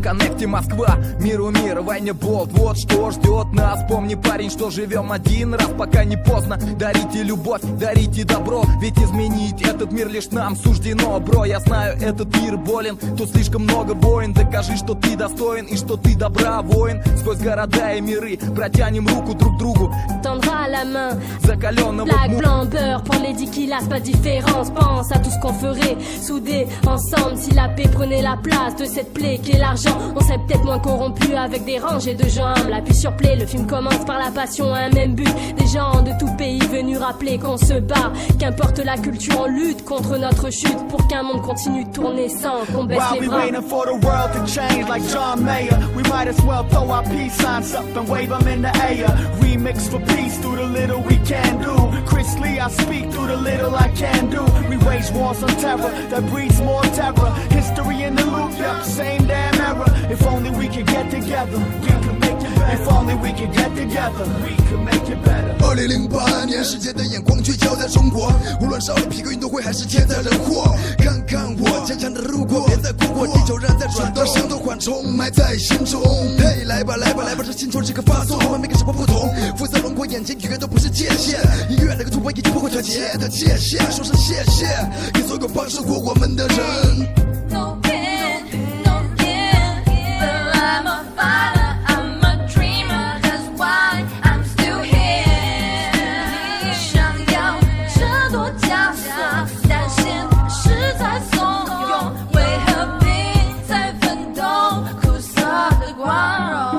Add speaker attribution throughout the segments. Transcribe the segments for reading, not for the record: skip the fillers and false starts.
Speaker 1: коннекте Москва, миру мир, войне болт. Вот что ждет нас. Помни, парень, что живем один раз, пока не поздно. Дарите любовь, дарите добро, ведь изменить этот мир лишь нам суждено. Бро, я знаю, этот мир болен, тут слишком много войн. Докажи, что ты достоин и что ты добра, воин. Сквозь города и миры протянем руку друг другу.
Speaker 2: Tendra la main,
Speaker 1: закаленного
Speaker 2: blague, blanc, beurre, pour les 10 kilas, pas de différence. Pense à tout ce qu'on ferait, soudés ensemble, si la paix prenait la place de cette plaie qu'est l'argent. On serait peut-être moins corrompu avec des rangées de jambes. La puce sur plaie, le film commence par la passion, un même but. Des gens de tout pays venus rappeler qu'on se bat. Qu'importe la culture, on lutte contre notre chute pour qu'un monde continue de tourner sans qu'on baisse les bras.
Speaker 3: While we waiting for the world to change like John Mayer, we might as well throw our peace signs up and wave them in the air. Remix for peace through the little we can do. Chris Lee, I speak through the little I can do. We wage wars on terror that breeds more terror. History in the loop, yep, same damn error. If only we could get together, we could make it better. If only we could get together, we could make it better.
Speaker 4: 2008年，世界的眼光聚焦在中国，无论少了皮革运动会还是天灾人祸，看看我坚强的路过，别再哭过，地球仍在转动，伤痛缓冲，埋在心中。嘿，来吧来吧来吧，这星球这个发送，我们每个生活不同，肤色轮廓眼睛语言都不是界限，音乐那个突破已经不会妥协的界限，说声谢谢给所有帮助过我们的人。
Speaker 5: No pain, no gain, but I'm a fighter, I'm a dreamer, that's why I'm still here. 想要这多角色，但现实在怂恿，为和平在奋斗，苦涩的光荣。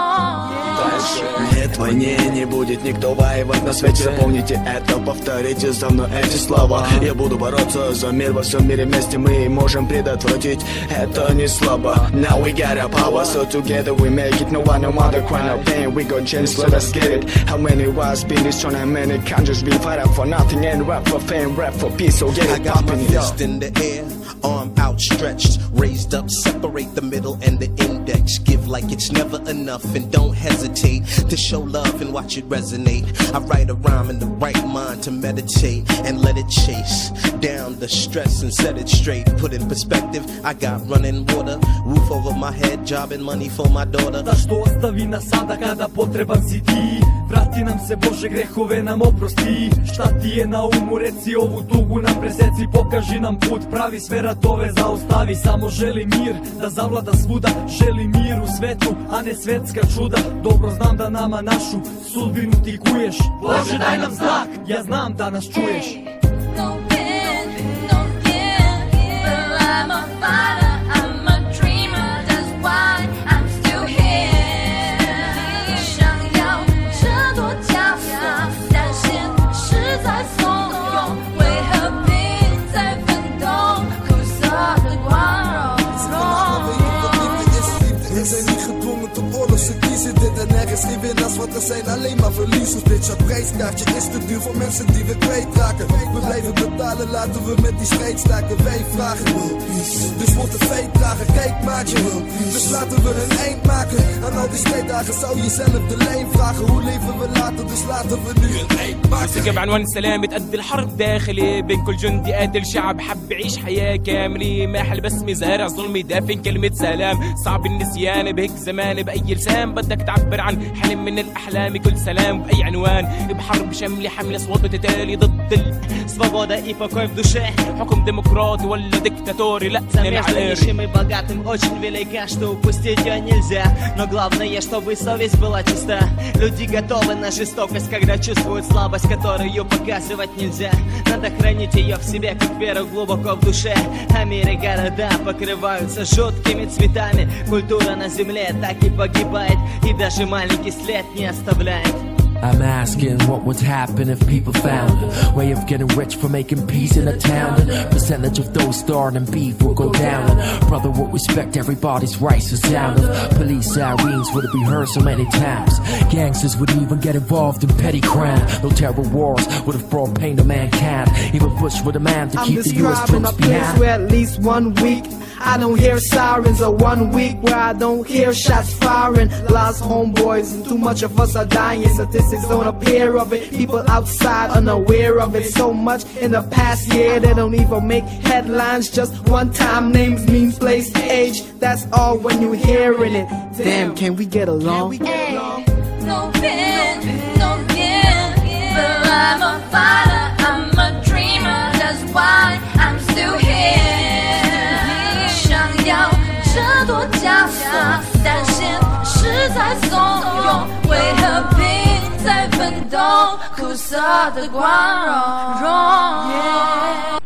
Speaker 6: Нет войны, не будет никто воевать на свете. Запомните это, повторите за мной эти слова. Я буду бороться за мир во всем мире, вместе мы можем предотвратить это не слабо. Now we got our power, so together we make it. No one, no mother, cry, no pain, we gon' change, let us get it. How many wars been destroyed and many countries been fighting for nothing. And rap for fame, rap for peace, so get it.
Speaker 7: I got my fist in the air, arm outstretched, raised up, separate the middle and the index. Give like it's never enough and don't hesitate to show love and watch it resonate. I write a rhyme in the right mind to meditate and let it chase down the stress and set it straight. Put in perspective, I got running water, roof over my head, job and money for my daughter.
Speaker 8: Da što ostavi nas sada kada potreban si ti, vrati nam se Bože, grehove nam oprosti. Šta ti je na umu, reci ovu tugu nam preseci, pokaži nam put, pravi sve ratove zaustavi. Samo želi mir da zavlada svuda, želi mir u svetu, a ne svetska čuda. Dobro znam da nama našu sudbinu ti kuješ, Bože daj nam znak, ja znam da nas čuješ.
Speaker 5: No pain, no gain, but I'm a fighter, I'm a dreamer, that's why I'm still here. 想要这多角色，但现实在怂恿，为和平在奋斗，苦涩的光荣。
Speaker 4: We zijn niet gedwongen tot oorlog, ze kiezen dit en er is geen winnaars, want er zijn alleen maar verliezers. Bitch, het prijskaartje is te duur voor mensen die we kwijtraken. We blijven betalen, laten we met die strijd staken. Wij vragen, dus wordt het feit dragen. Kijk maatje, dus laten we een eind maken. Aan al die strijddagen zou je zelf de lijn vragen. Hoe leven we later, dus laten we nu een eind maken.
Speaker 9: بعنوان السلام تأدي الحرب داخلي بين كل جندي قاتل شعب حب يعيش حياة كاملة. ماحل بسمي زارع ظلمي دافن كلمة سلام. صعب النسيان بهيك زمان بأي لسان بدك تعبر عن حلم من الأحلام. كل سلام بأي عنوان بحرب شاملة حملة صوت بتتالي ضد
Speaker 10: Swoboda i pokój w duszy.
Speaker 9: حكم ديمقراطي ولا ديكتاتوري لا
Speaker 10: Между нищим и богатым очень велика, что упустить ее нельзя. Но главное, чтобы совесть была чиста. Люди готовы на жестокость, когда чувствуют слабость, которую показывать нельзя. Надо хранить ее в себе, как веру глубоко в душе. А мир и города покрываются жуткими цветами. Культура на земле так и погибает, и даже маленький след не оставляет.
Speaker 11: I'm asking what would happen if people found a way of getting rich from making peace in a town. The percentage of those starting beef will go down. And brother will respect everybody's rights. The sound of police sirens would be heard so many times. Gangsters would even get involved in petty crime. No terror wars would have brought pain to mankind. Even Bush would demand to keep the U.S. troops behind.
Speaker 12: Where at least 1 week
Speaker 3: I don't hear sirens, or 1 week where I don't hear shots firing. Lost homeboys and too much of us are dying. Statistics don't appear of it, people outside unaware of it. So much in the past year they don't even make headlines. Just one time names, means, place, age, that's all when you hearing it. Damn, can we get along?
Speaker 5: No pain, no gain, but I'm a fighter, I'm a dreamer, that's why I'm still here. 想要这多枷锁，但现实在怂恿，为和平在奋斗，苦涩的光荣。